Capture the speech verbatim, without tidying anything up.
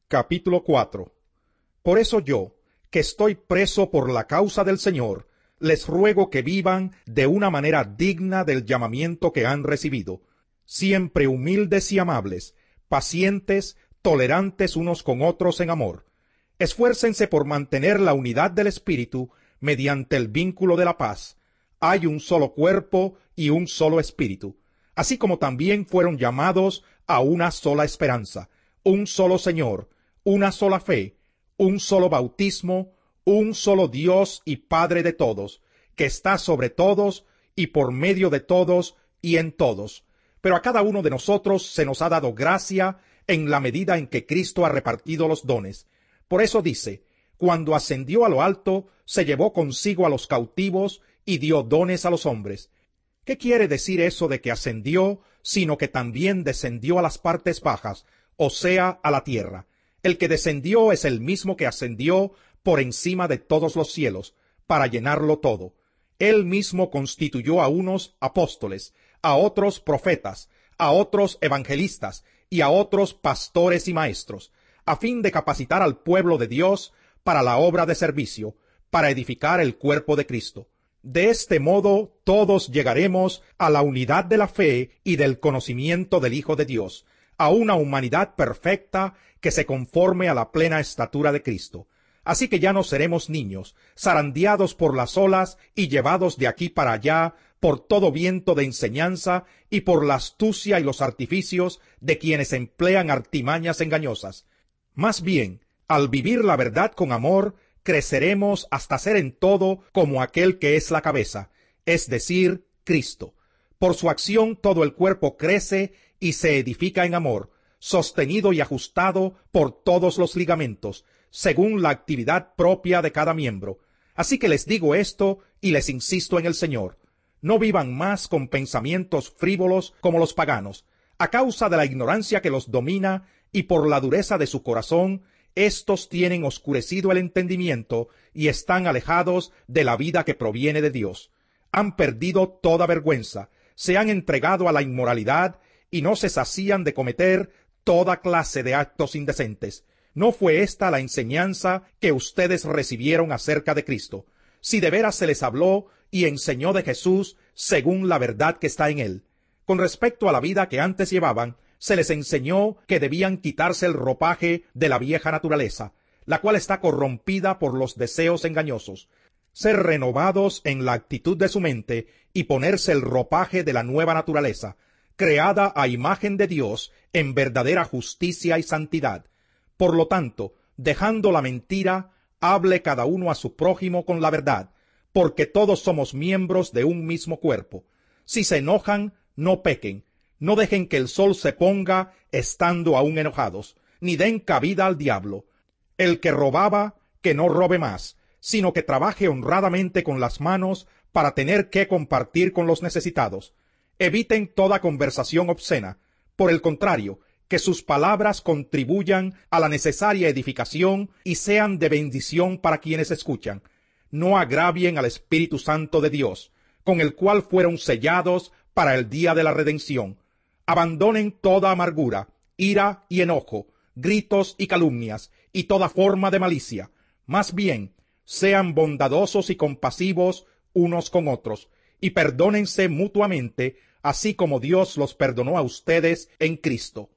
Capítulo cuatro. Por eso yo, que estoy preso por la causa del Señor, les ruego que vivan de una manera digna del llamamiento que han recibido, siempre humildes y amables, pacientes, tolerantes unos con otros en amor. Esfuércense por mantener la unidad del Espíritu mediante el vínculo de la paz. Hay un solo cuerpo y un solo Espíritu, así como también fueron llamados a una sola esperanza, un solo Señor, una sola fe, un solo bautismo, un solo Dios y Padre de todos, que está sobre todos y por medio de todos y en todos. Pero a cada uno de nosotros se nos ha dado gracia en la medida en que Cristo ha repartido los dones. Por eso dice, cuando ascendió a lo alto, se llevó consigo a los cautivos y dio dones a los hombres. ¿Qué quiere decir eso de que ascendió, sino que también descendió a las partes bajas, o sea, a la tierra? El que descendió es el mismo que ascendió por encima de todos los cielos, para llenarlo todo. Él mismo constituyó a unos apóstoles, a otros profetas, a otros evangelistas, y a otros pastores y maestros, a fin de capacitar al pueblo de Dios para la obra de servicio, para edificar el cuerpo de Cristo. De este modo todos llegaremos a la unidad de la fe y del conocimiento del Hijo de Dios, a una humanidad perfecta que se conforme a la plena estatura de Cristo. Así que ya no seremos niños, zarandeados por las olas y llevados de aquí para allá por todo viento de enseñanza y por la astucia y los artificios de quienes emplean artimañas engañosas. Más bien, al vivir la verdad con amor, creceremos hasta ser en todo como aquel que es la cabeza, es decir, Cristo. Por su acción todo el cuerpo crece y se edifica en amor, sostenido y ajustado por todos los ligamentos, según la actividad propia de cada miembro. Así que les digo esto y les insisto en el Señor. No vivan más con pensamientos frívolos como los paganos. A causa de la ignorancia que los domina y por la dureza de su corazón, éstos tienen oscurecido el entendimiento y están alejados de la vida que proviene de Dios. Han perdido toda vergüenza, se han entregado a la inmoralidad y no se sacían de cometer toda clase de actos indecentes. ¿No fue esta la enseñanza que ustedes recibieron acerca de Cristo? Si de veras se les habló y enseñó de Jesús según la verdad que está en él. Con respecto a la vida que antes llevaban, se les enseñó que debían quitarse el ropaje de la vieja naturaleza, la cual está corrompida por los deseos engañosos, ser renovados en la actitud de su mente y ponerse el ropaje de la nueva naturaleza, creada a imagen de Dios en verdadera justicia y santidad. Por lo tanto, dejando la mentira, hable cada uno a su prójimo con la verdad, porque todos somos miembros de un mismo cuerpo. Si se enojan, no pequen. No dejen que el sol se ponga estando aún enojados, ni den cabida al diablo. El que robaba, que no robe más, sino que trabaje honradamente con las manos para tener que compartir con los necesitados. Eviten toda conversación obscena. Por el contrario, que sus palabras contribuyan a la necesaria edificación y sean de bendición para quienes escuchan. No agravien al Espíritu Santo de Dios, con el cual fueron sellados para el día de la redención. Abandonen toda amargura, ira y enojo, gritos y calumnias, y toda forma de malicia. Más bien, sean bondadosos y compasivos unos con otros, y perdónense mutuamente, así como Dios los perdonó a ustedes en Cristo.